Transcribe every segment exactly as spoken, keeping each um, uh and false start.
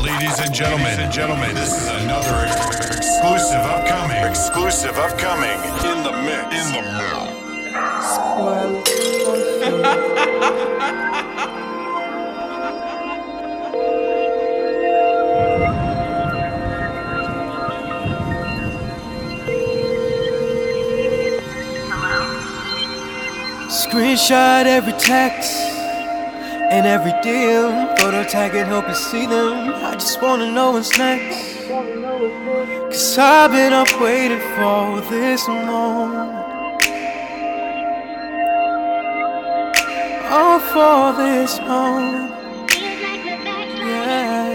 Ladies and gentlemen, ladies and gentlemen, this is another exclusive upcoming, exclusive upcoming in the mix, in the mix. Squirrel Screenshot every text and every deal. Photo tag it, hope you see them. I just wanna know what's next. Cause I've been up waiting for this moment. Oh, for this moment. Yeah.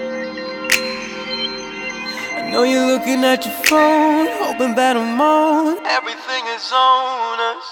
I know you're looking at your phone, hoping that I'm on. Everything is on us.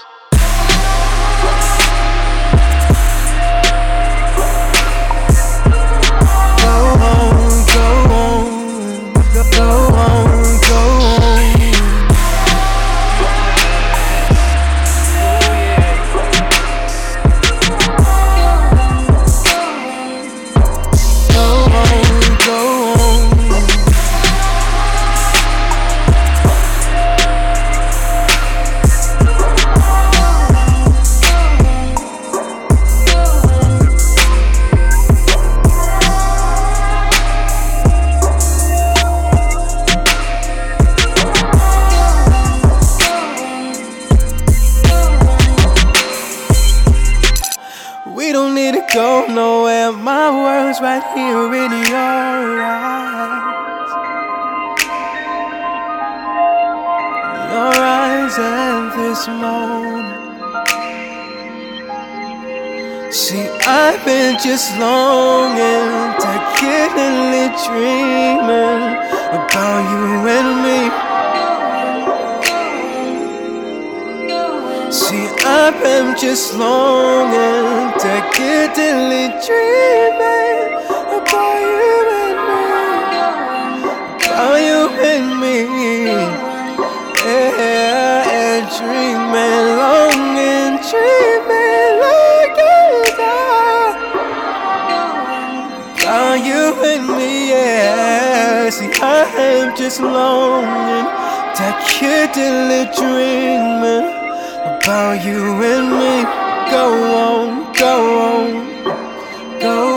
We don't need to go nowhere. My world's right here in your eyes. Your eyes at this moment. See, I've been just longing to get in dreaming about you and me. See, I've been just longing to get dilly dreaming about you and me, about you and me, yeah, and dreaming, longing, dreaming like a dog, about you and me, yeah. See, I am just longing to get dilly dreaming about you and me. Go on, go on, go